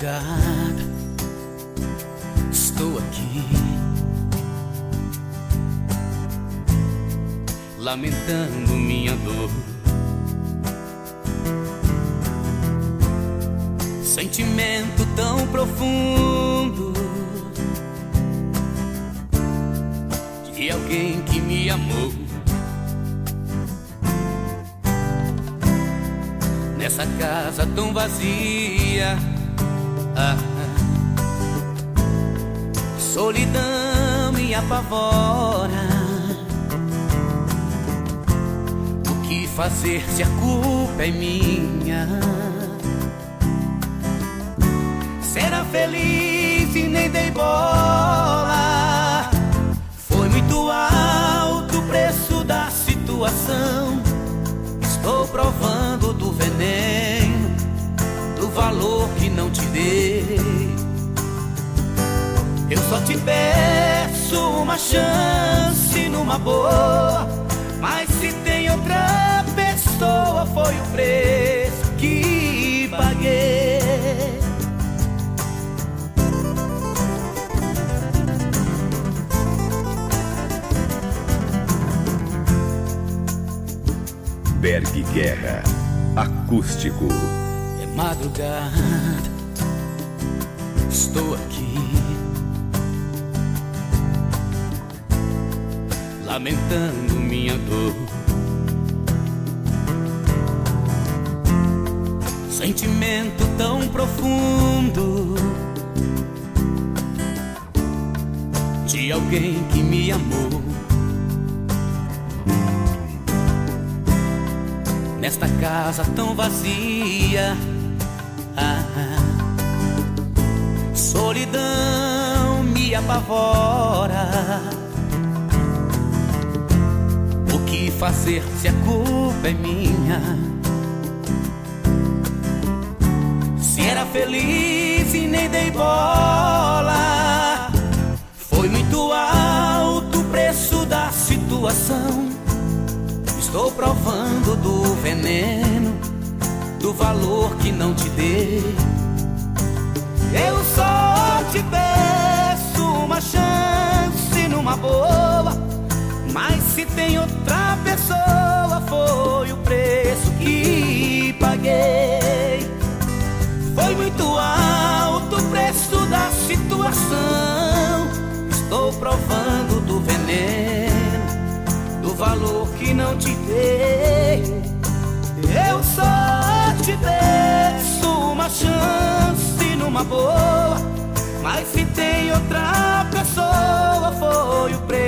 madrugada estou aqui, lamentando minha dor. Sentimento tão profundo de alguém que me amou. Nessa casa tão vazia, solidão me apavora. O que fazer se a culpa é minha? Será feliz e nem dei bola. Foi muito alto o preço da situação. Estou provando do veneno, do valor que não te dei. Eu só te peço uma chance numa boa, mas se tem outra pessoa, foi o preço que paguei. Berg Guerra, acústico. É madrugada, estou aqui, lamentando minha dor. Sentimento tão profundo de alguém que me amou. Nesta casa tão vazia, solidão me apavora. O que fazer se a culpa é minha? Se era feliz e nem dei bola. Foi muito alto o preço da situação. Estou provando do veneno, do valor que não te dei. Eu só te peço uma chance numa boa, mas se tem outra pessoa, foi o preço que paguei. Foi muito alto o preço da situação. Estou provando do veneno, do valor que não te dei. Eu só te peço uma chance numa boa, mas se tem outra pessoa, foi o preço